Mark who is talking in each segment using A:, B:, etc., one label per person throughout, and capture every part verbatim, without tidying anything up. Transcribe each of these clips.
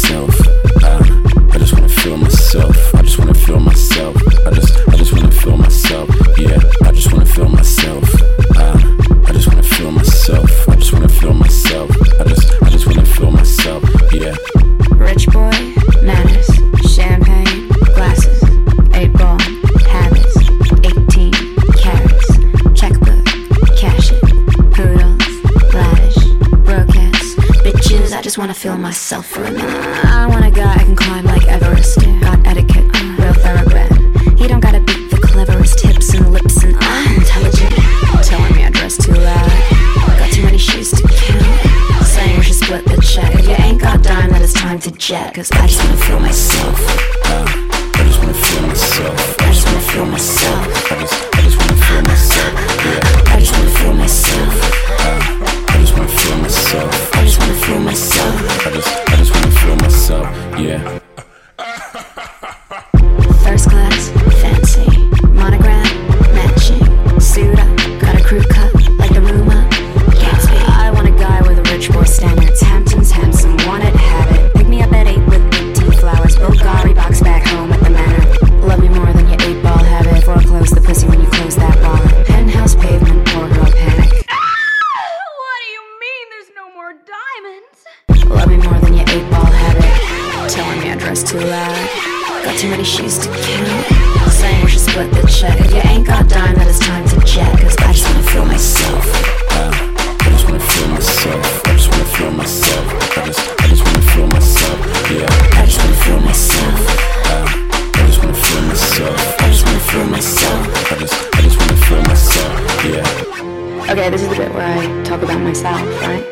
A: myself. Uh, I just wanna feel myself. I just wanna feel myself. I just, I just wanna feel myself. Yeah, I just wanna feel myself. Uh, I just wanna feel myself. I just wanna feel myself. I just, I just wanna feel myself. Yeah.
B: Rich boy, manners, champagne, glasses, eight ball, habits, eighteen carats, checkbook, cash it, poodles, lavish, broadcast, bitches. I just wanna feel myself for a minute. I want a guy I can climb like Everest. Got etiquette, uh, real thoroughbred. He don't gotta beat the cleverest hips and lips and uh, intelligent. Telling me I dress too loud. Got too many shoes to count. Saying we should split the check. If you ain't got dime, then it's time to jet. Cause I just wanna feel myself.
A: Uh, I just wanna feel myself. I just wanna feel myself. I just, I just wanna feel myself. Yeah.
B: I just wanna feel myself.
A: Uh, I just wanna feel myself.
B: I just wanna feel myself.
A: I just, I just wanna feel myself. Yeah.
B: First class, fancy, monogram, matching, suit up, got a crew cut like the rumor. Gatsby. I want a guy with a rich boy standards. Hampton's handsome, want it, have it. Pick me up at eight with eighteen flowers. Bulgari box back home at the manor. Love me more than your eight ball habit. Foreclose the pussy when you close that wallet. Penthouse pavement, poor girl panic.
C: What do you mean there's no more diamonds?
B: Love me more than your eight ball habit. Telling me I dress too loud. Got too many shoes to count. Saying we should split the check. If you ain't got dime, then it's time to jet. Cause I just wanna feel myself.
A: Uh, I just wanna feel myself. I just wanna feel myself. I just, I just wanna feel myself. Yeah.
B: I just wanna feel myself.
A: Uh, I just wanna feel myself.
B: I just wanna feel myself.
A: I just, I just wanna feel myself. Yeah.
B: Okay, this is the bit where I talk about myself, right?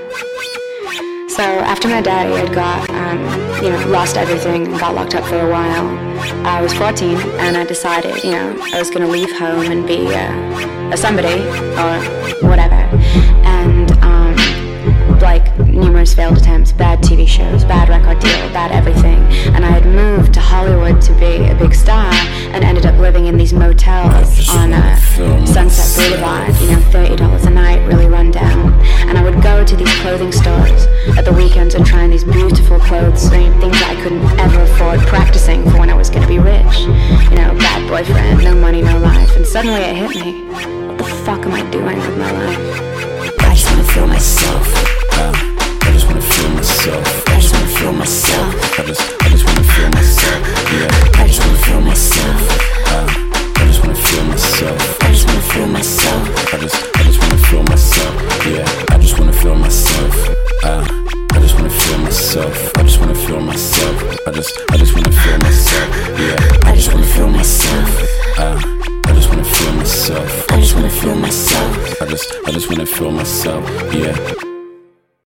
B: So after my daddy had got, um, you know, lost everything and got locked up for a while, I was fourteen and I decided, you know, I was gonna leave home and be uh, a somebody or whatever. And um, like numerous failed attempts, bad T V shows, bad record deal, bad everything. And I had moved to Hollywood to be a big star and ended up living in these motels on uh, Sunset Boulevard, you know, thirty dollars a night, really run down. And I would go to these clothing stores at the weekends and try on these beautiful clothes, I mean, things that I couldn't ever afford, practicing for when I was going to be rich. You know, bad boyfriend, no money, no life. And suddenly it hit me. What the fuck am I doing with my life? I just want to feel myself.
A: Uh, I just wanna feel myself.
B: I just want to feel myself.
A: I just, I just wanna feel myself. Yeah.
B: I just want to feel myself.
A: Uh, I just wanna feel myself.
B: I just want to feel myself.
A: I just, I just wanna feel myself. Yeah. I just wanna feel myself. Uh, I just wanna feel myself. I just wanna feel myself. I just, I just wanna feel myself. Yeah.
B: I just want to feel myself.
A: Uh, I just wanna feel myself.
B: I just want to feel myself.
A: I just, I just wanna feel myself. Yeah.